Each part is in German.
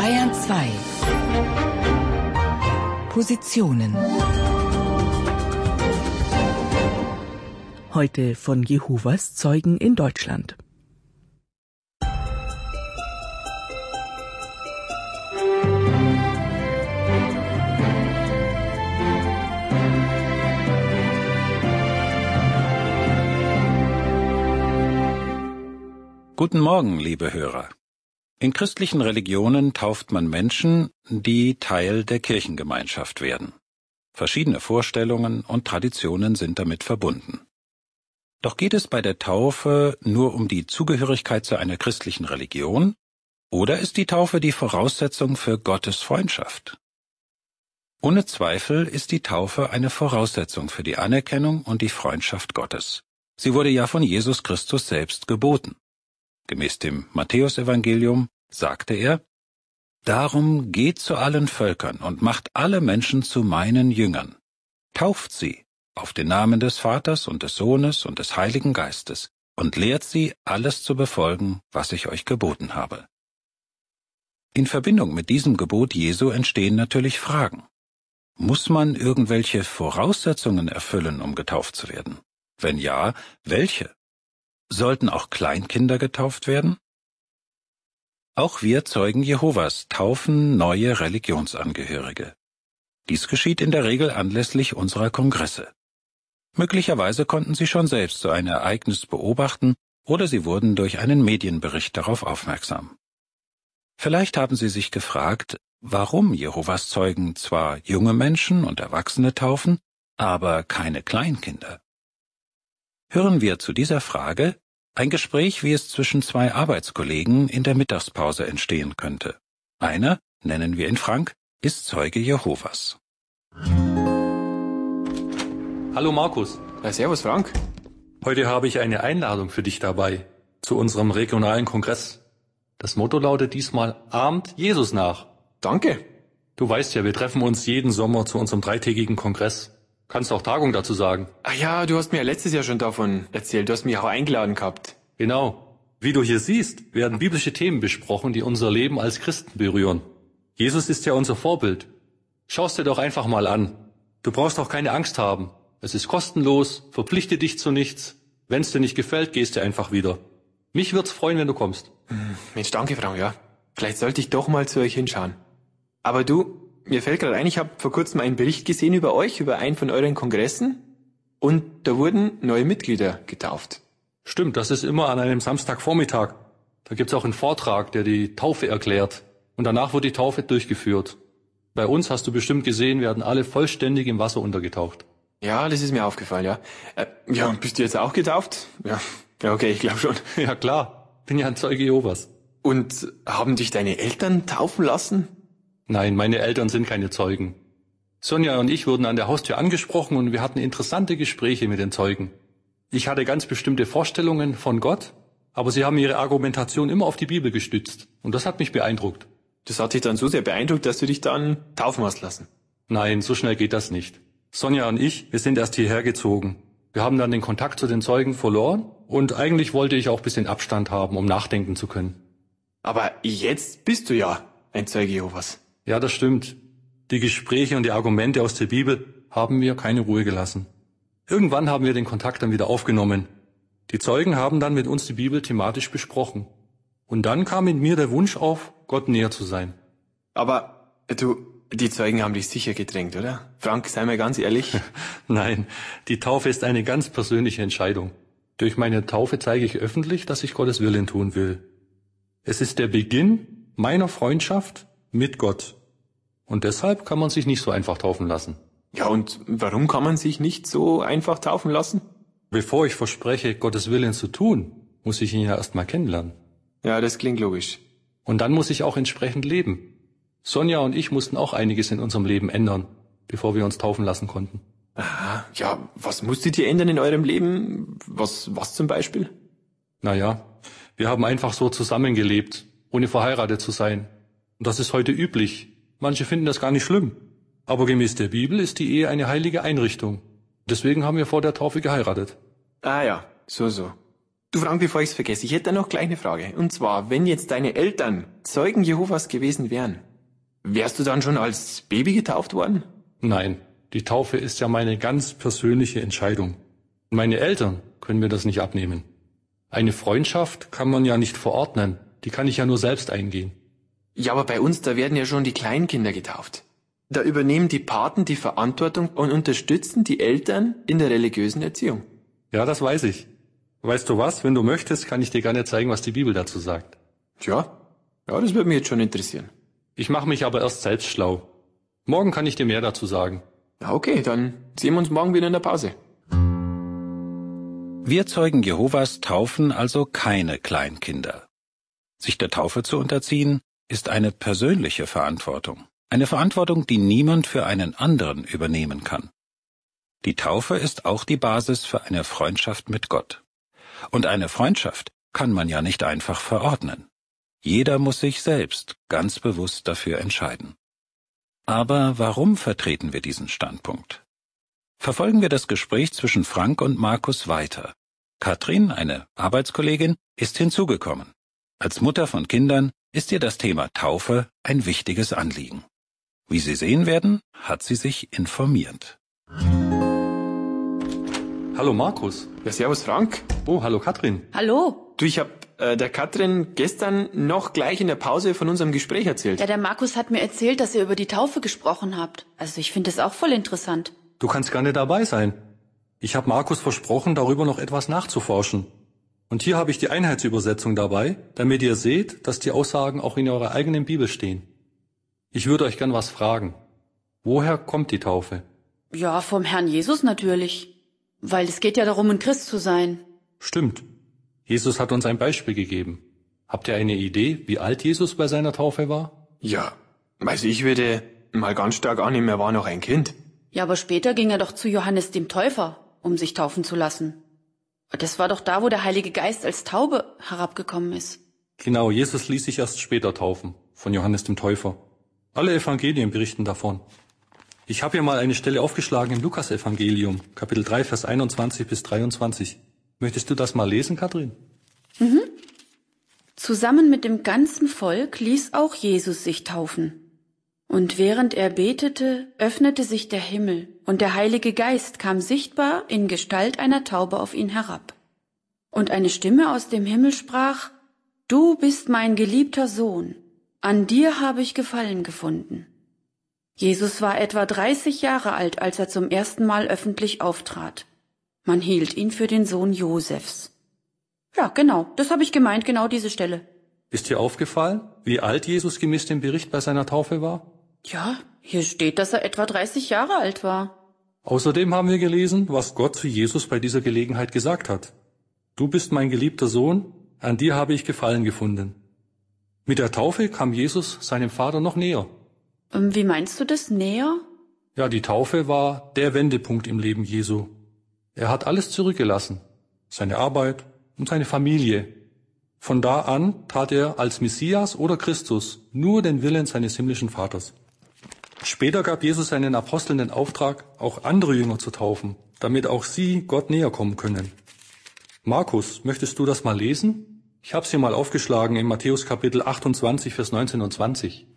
Bayern 2. Positionen. Heute von Jehovas Zeugen in Deutschland. Guten Morgen, liebe Hörer. In christlichen Religionen tauft man Menschen, die Teil der Kirchengemeinschaft werden. Verschiedene Vorstellungen und Traditionen sind damit verbunden. Doch geht es bei der Taufe nur um die Zugehörigkeit zu einer christlichen Religion, oder ist die Taufe die Voraussetzung für Gottes Freundschaft? Ohne Zweifel ist die Taufe eine Voraussetzung für die Anerkennung und die Freundschaft Gottes. Sie wurde ja von Jesus Christus selbst geboten. Gemäß dem Matthäusevangelium sagte er: Darum geht zu allen Völkern und macht alle Menschen zu meinen Jüngern. Tauft sie auf den Namen des Vaters und des Sohnes und des Heiligen Geistes und lehrt sie, alles zu befolgen, was ich euch geboten habe. In Verbindung mit diesem Gebot Jesu entstehen natürlich Fragen. Muss man irgendwelche Voraussetzungen erfüllen, um getauft zu werden? Wenn ja, welche? Sollten auch Kleinkinder getauft werden? Auch wir Zeugen Jehovas taufen neue Religionsangehörige. Dies geschieht in der Regel anlässlich unserer Kongresse. Möglicherweise konnten Sie schon selbst so ein Ereignis beobachten oder Sie wurden durch einen Medienbericht darauf aufmerksam. Vielleicht haben Sie sich gefragt, warum Jehovas Zeugen zwar junge Menschen und Erwachsene taufen, aber keine Kleinkinder. Hören wir zu dieser Frage ein Gespräch, wie es zwischen zwei Arbeitskollegen in der Mittagspause entstehen könnte. Einer, nennen wir ihn Frank, ist Zeuge Jehovas. Hallo Markus. Ja, servus Frank. Heute habe ich eine Einladung für dich dabei, zu unserem regionalen Kongress. Das Motto lautet diesmal: Ahmt Jesus nach. Danke. Du weißt ja, wir treffen uns jeden Sommer zu unserem 3-tägigen Kongress. Kannst auch Tagung dazu sagen. Ach ja, du hast mir ja letztes Jahr schon davon erzählt. Du hast mich auch eingeladen gehabt. Genau. Wie du hier siehst, werden biblische Themen besprochen, die unser Leben als Christen berühren. Jesus ist ja unser Vorbild. Schau's dir doch einfach mal an. Du brauchst auch keine Angst haben. Es ist kostenlos, verpflichte dich zu nichts. Wenn's dir nicht gefällt, gehst du einfach wieder. Mich würd's freuen, wenn du kommst. Mensch, danke Frank, ja. Vielleicht sollte ich doch mal zu euch hinschauen. Aber du, mir fällt gerade ein, ich habe vor kurzem einen Bericht gesehen über euch, über einen von euren Kongressen. Und da wurden neue Mitglieder getauft. Stimmt, das ist immer an einem Samstagvormittag. Da gibt's auch einen Vortrag, der die Taufe erklärt. Und danach wird die Taufe durchgeführt. Bei uns, hast du bestimmt gesehen, werden alle vollständig im Wasser untergetaucht. Ja, das ist mir aufgefallen, ja. Ja, und bist du jetzt auch getauft? Ja, okay, ich glaube schon. Ja klar, bin ja ein Zeuge Jehovas. Und haben dich deine Eltern taufen lassen? Nein, meine Eltern sind keine Zeugen. Sonja und ich wurden an der Haustür angesprochen und wir hatten interessante Gespräche mit den Zeugen. Ich hatte ganz bestimmte Vorstellungen von Gott, aber sie haben ihre Argumentation immer auf die Bibel gestützt. Und das hat mich beeindruckt. Das hat dich dann so sehr beeindruckt, dass du dich dann taufen hast lassen? Nein, so schnell geht das nicht. Sonja und ich, wir sind erst hierher gezogen. Wir haben dann den Kontakt zu den Zeugen verloren und eigentlich wollte ich auch ein bisschen Abstand haben, um nachdenken zu können. Aber jetzt bist du ja ein Zeuge Jehovas. Ja, das stimmt. Die Gespräche und die Argumente aus der Bibel haben mir keine Ruhe gelassen. Irgendwann haben wir den Kontakt dann wieder aufgenommen. Die Zeugen haben dann mit uns die Bibel thematisch besprochen. Und dann kam in mir der Wunsch auf, Gott näher zu sein. Aber du, die Zeugen haben dich sicher gedrängt, oder? Frank, sei mal ganz ehrlich. Nein, die Taufe ist eine ganz persönliche Entscheidung. Durch meine Taufe zeige ich öffentlich, dass ich Gottes Willen tun will. Es ist der Beginn meiner Freundschaft mit Gott. Und deshalb kann man sich nicht so einfach taufen lassen. Ja, und warum kann man sich nicht so einfach taufen lassen? Bevor ich verspreche, Gottes Willen zu tun, muss ich ihn ja erst mal kennenlernen. Ja, das klingt logisch. Und dann muss ich auch entsprechend leben. Sonja und ich mussten auch einiges in unserem Leben ändern, bevor wir uns taufen lassen konnten. Aha, ja, was musstet ihr ändern in eurem Leben? Was zum Beispiel? Naja, wir haben einfach so zusammengelebt, ohne verheiratet zu sein. Und das ist heute üblich. Manche finden das gar nicht schlimm. Aber gemäß der Bibel ist die Ehe eine heilige Einrichtung. Deswegen haben wir vor der Taufe geheiratet. Ah ja, so. Du Frank, bevor ich's vergesse, ich hätte da noch gleich eine Frage. Und zwar, wenn jetzt deine Eltern Zeugen Jehovas gewesen wären, wärst du dann schon als Baby getauft worden? Nein, die Taufe ist ja meine ganz persönliche Entscheidung. Meine Eltern können mir das nicht abnehmen. Eine Freundschaft kann man ja nicht verordnen, die kann ich ja nur selbst eingehen. Ja, aber bei uns, da werden ja schon die Kleinkinder getauft. Da übernehmen die Paten die Verantwortung und unterstützen die Eltern in der religiösen Erziehung. Ja, das weiß ich. Weißt du was, wenn du möchtest, kann ich dir gerne zeigen, was die Bibel dazu sagt. Tja, ja, das würde mich jetzt schon interessieren. Ich mache mich aber erst selbst schlau. Morgen kann ich dir mehr dazu sagen. Ja, okay, dann sehen wir uns morgen wieder in der Pause. Wir Zeugen Jehovas taufen also keine Kleinkinder. Sich der Taufe zu unterziehen, ist eine persönliche Verantwortung. Eine Verantwortung, die niemand für einen anderen übernehmen kann. Die Taufe ist auch die Basis für eine Freundschaft mit Gott. Und eine Freundschaft kann man ja nicht einfach verordnen. Jeder muss sich selbst ganz bewusst dafür entscheiden. Aber warum vertreten wir diesen Standpunkt? Verfolgen wir das Gespräch zwischen Frank und Markus weiter. Katrin, eine Arbeitskollegin, ist hinzugekommen. Als Mutter von Kindern ist ihr das Thema Taufe ein wichtiges Anliegen. Wie Sie sehen werden, hat sie sich informiert. Hallo Markus. Ja, servus Frank. Oh, hallo Katrin. Hallo. Du, ich hab der Katrin gestern noch gleich in der Pause von unserem Gespräch erzählt. Ja, der Markus hat mir erzählt, dass ihr über die Taufe gesprochen habt. Also ich finde das auch voll interessant. Du kannst gerne dabei sein. Ich habe Markus versprochen, darüber noch etwas nachzuforschen. Und hier habe ich die Einheitsübersetzung dabei, damit ihr seht, dass die Aussagen auch in eurer eigenen Bibel stehen. Ich würde euch gern was fragen. Woher kommt die Taufe? Ja, vom Herrn Jesus natürlich. Weil es geht ja darum, ein Christ zu sein. Stimmt. Jesus hat uns ein Beispiel gegeben. Habt ihr eine Idee, wie alt Jesus bei seiner Taufe war? Ja, also ich würde mal ganz stark annehmen, er war noch ein Kind. Ja, aber später ging er doch zu Johannes dem Täufer, um sich taufen zu lassen. Das war doch da, wo der Heilige Geist als Taube herabgekommen ist. Genau, Jesus ließ sich erst später taufen, von Johannes dem Täufer. Alle Evangelien berichten davon. Ich habe hier mal eine Stelle aufgeschlagen im Lukas-Evangelium, Kapitel 3, Vers 21 bis 23. Möchtest du das mal lesen, Katrin? Mhm. Zusammen mit dem ganzen Volk ließ auch Jesus sich taufen. Und während er betete, öffnete sich der Himmel, und der Heilige Geist kam sichtbar in Gestalt einer Taube auf ihn herab. Und eine Stimme aus dem Himmel sprach: Du bist mein geliebter Sohn, an dir habe ich Gefallen gefunden. Jesus war etwa 30 Jahre alt, als er zum ersten Mal öffentlich auftrat. Man hielt ihn für den Sohn Josefs. Ja, genau, das habe ich gemeint, genau diese Stelle. Ist dir aufgefallen, wie alt Jesus gemäß dem Bericht bei seiner Taufe war? Ja, hier steht, dass er etwa 30 Jahre alt war. Außerdem haben wir gelesen, was Gott zu Jesus bei dieser Gelegenheit gesagt hat. Du bist mein geliebter Sohn, an dir habe ich Gefallen gefunden. Mit der Taufe kam Jesus seinem Vater noch näher. Wie meinst du das, näher? Ja, die Taufe war der Wendepunkt im Leben Jesu. Er hat alles zurückgelassen, seine Arbeit und seine Familie. Von da an tat er als Messias oder Christus nur den Willen seines himmlischen Vaters. Später gab Jesus seinen Aposteln den Auftrag, auch andere Jünger zu taufen, damit auch sie Gott näher kommen können. Markus, möchtest du das mal lesen? Ich habe es hier mal aufgeschlagen in Matthäus Kapitel 28, Vers 19 und 20.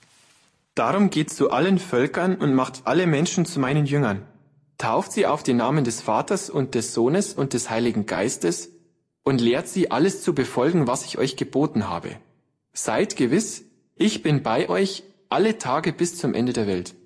Darum geht zu allen Völkern und macht alle Menschen zu meinen Jüngern. Tauft sie auf den Namen des Vaters und des Sohnes und des Heiligen Geistes und lehrt sie, alles zu befolgen, was ich euch geboten habe. Seid gewiss, ich bin bei euch alle Tage bis zum Ende der Welt.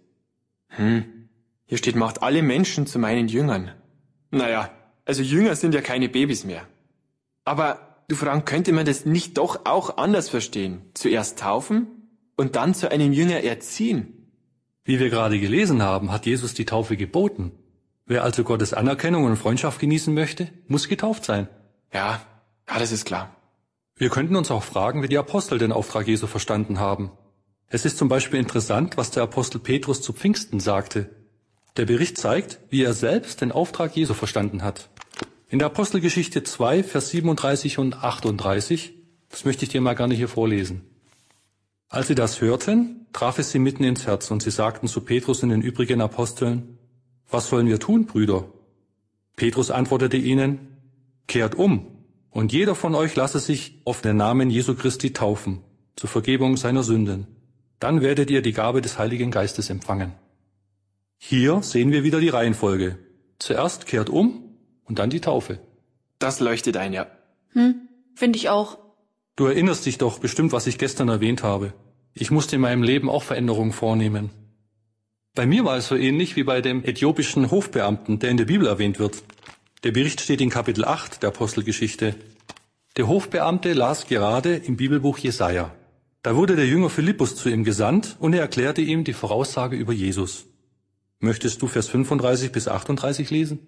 Hier steht, macht alle Menschen zu meinen Jüngern. Naja, also Jünger sind ja keine Babys mehr. Aber, du Frank, könnte man das nicht doch auch anders verstehen? Zuerst taufen und dann zu einem Jünger erziehen? Wie wir gerade gelesen haben, hat Jesus die Taufe geboten. Wer also Gottes Anerkennung und Freundschaft genießen möchte, muss getauft sein. Ja, das ist klar. Wir könnten uns auch fragen, wie die Apostel den Auftrag Jesu verstanden haben. Es ist zum Beispiel interessant, was der Apostel Petrus zu Pfingsten sagte. Der Bericht zeigt, wie er selbst den Auftrag Jesu verstanden hat. In der Apostelgeschichte 2, Vers 37 und 38, das möchte ich dir mal gerne hier vorlesen. Als sie das hörten, traf es sie mitten ins Herz, und sie sagten zu Petrus und den übrigen Aposteln: Was sollen wir tun, Brüder? Petrus antwortete ihnen: Kehrt um Und jeder von euch lasse sich auf den Namen Jesu Christi taufen, zur Vergebung seiner Sünden. Dann werdet ihr die Gabe des Heiligen Geistes empfangen. Hier sehen wir wieder die Reihenfolge. Zuerst kehrt um und dann die Taufe. Das leuchtet ein, ja. Finde ich auch. Du erinnerst dich doch bestimmt, was ich gestern erwähnt habe. Ich musste in meinem Leben auch Veränderungen vornehmen. Bei mir war es so ähnlich wie bei dem äthiopischen Hofbeamten, der in der Bibel erwähnt wird. Der Bericht steht in Kapitel 8 der Apostelgeschichte. Der Hofbeamte las gerade im Bibelbuch Jesaja. Da wurde der Jünger Philippus zu ihm gesandt und er erklärte ihm die Voraussage über Jesus. Möchtest du Vers 35 bis 38 lesen?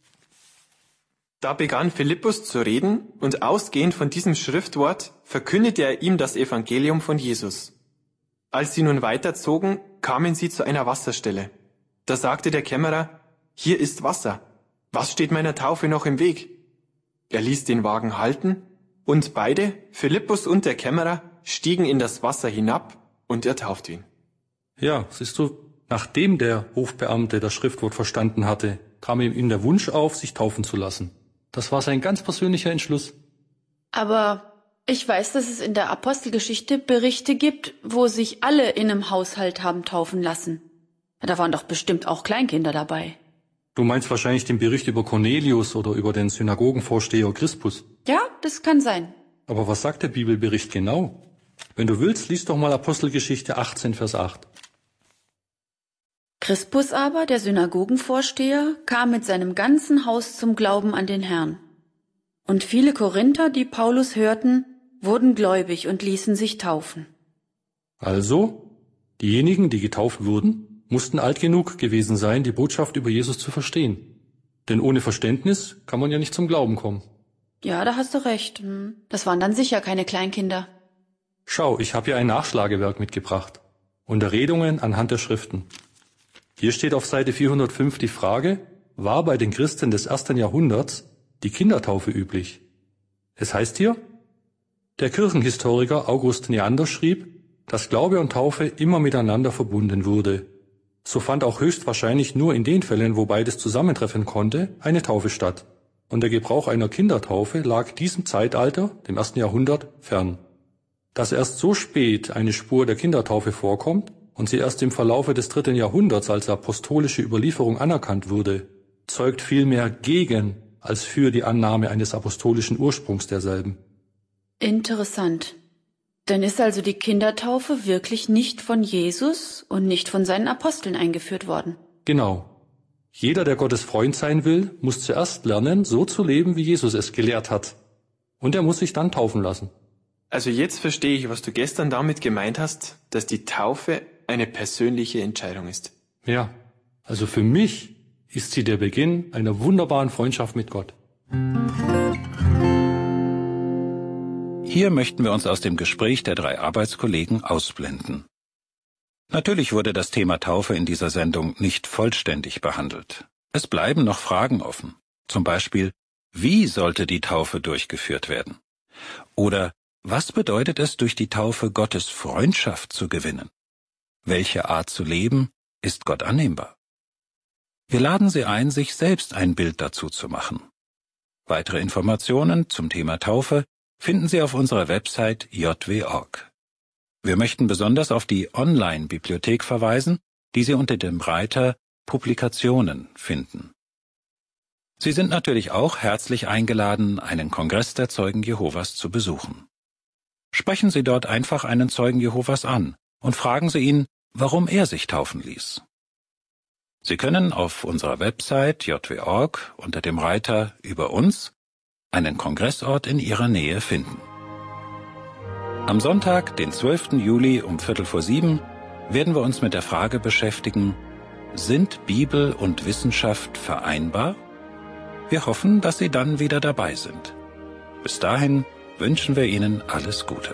Da begann Philippus zu reden und ausgehend von diesem Schriftwort verkündete er ihm das Evangelium von Jesus. Als sie nun weiterzogen, kamen sie zu einer Wasserstelle. Da sagte der Kämmerer, hier ist Wasser. Was steht meiner Taufe noch im Weg? Er ließ den Wagen halten und beide, Philippus und der Kämmerer, stiegen in das Wasser hinab und er taufte ihn. Ja, siehst du, nachdem der Hofbeamte das Schriftwort verstanden hatte, kam ihm der Wunsch auf, sich taufen zu lassen. Das war sein ganz persönlicher Entschluss. Aber ich weiß, dass es in der Apostelgeschichte Berichte gibt, wo sich alle in einem Haushalt haben taufen lassen. Da waren doch bestimmt auch Kleinkinder dabei. Du meinst wahrscheinlich den Bericht über Cornelius oder über den Synagogenvorsteher Crispus. Ja, das kann sein. Aber was sagt der Bibelbericht genau? Wenn du willst, lies doch mal Apostelgeschichte 18, Vers 8. Crispus aber, der Synagogenvorsteher, kam mit seinem ganzen Haus zum Glauben an den Herrn. Und viele Korinther, die Paulus hörten, wurden gläubig und ließen sich taufen. Also, diejenigen, die getauft wurden, mussten alt genug gewesen sein, die Botschaft über Jesus zu verstehen. Denn ohne Verständnis kann man ja nicht zum Glauben kommen. Ja, da hast du recht. Das waren dann sicher keine Kleinkinder. Schau, ich habe hier ein Nachschlagewerk mitgebracht. Unterredungen anhand der Schriften. Hier steht auf Seite 405 die Frage, war bei den Christen des 1. Jahrhunderts die Kindertaufe üblich? Es heißt hier, der Kirchenhistoriker August Neander schrieb, dass Glaube und Taufe immer miteinander verbunden wurde. So fand auch höchstwahrscheinlich nur in den Fällen, wo beides zusammentreffen konnte, eine Taufe statt. Und der Gebrauch einer Kindertaufe lag diesem Zeitalter, dem 1. Jahrhundert, fern. Dass erst so spät eine Spur der Kindertaufe vorkommt und sie erst im Verlaufe des 3. Jahrhunderts als apostolische Überlieferung anerkannt wurde, zeugt vielmehr gegen als für die Annahme eines apostolischen Ursprungs derselben. Interessant. Dann ist also die Kindertaufe wirklich nicht von Jesus und nicht von seinen Aposteln eingeführt worden. Genau. Jeder, der Gottes Freund sein will, muss zuerst lernen, so zu leben, wie Jesus es gelehrt hat. Und er muss sich dann taufen lassen. Also jetzt verstehe ich, was du gestern damit gemeint hast, dass die Taufe eine persönliche Entscheidung ist. Ja, also für mich ist sie der Beginn einer wunderbaren Freundschaft mit Gott. Hier möchten wir uns aus dem Gespräch der 3 Arbeitskollegen ausblenden. Natürlich wurde das Thema Taufe in dieser Sendung nicht vollständig behandelt. Es bleiben noch Fragen offen. Zum Beispiel, wie sollte die Taufe durchgeführt werden? Oder was bedeutet es, durch die Taufe Gottes Freundschaft zu gewinnen? Welche Art zu leben ist Gott annehmbar? Wir laden Sie ein, sich selbst ein Bild dazu zu machen. Weitere Informationen zum Thema Taufe finden Sie auf unserer Website jw.org. Wir möchten besonders auf die Online-Bibliothek verweisen, die Sie unter dem Reiter Publikationen finden. Sie sind natürlich auch herzlich eingeladen, einen Kongress der Zeugen Jehovas zu besuchen. Sprechen Sie dort einfach einen Zeugen Jehovas an und fragen Sie ihn, warum er sich taufen ließ. Sie können auf unserer Website jw.org unter dem Reiter Über uns einen Kongressort in Ihrer Nähe finden. Am Sonntag, den 12. Juli um 6:15, werden wir uns mit der Frage beschäftigen, sind Bibel und Wissenschaft vereinbar? Wir hoffen, dass Sie dann wieder dabei sind. Bis dahin wünschen wir Ihnen alles Gute.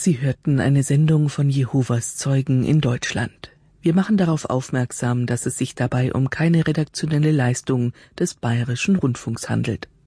Sie hörten eine Sendung von Jehovas Zeugen in Deutschland. Wir machen darauf aufmerksam, dass es sich dabei um keine redaktionelle Leistung des Bayerischen Rundfunks handelt.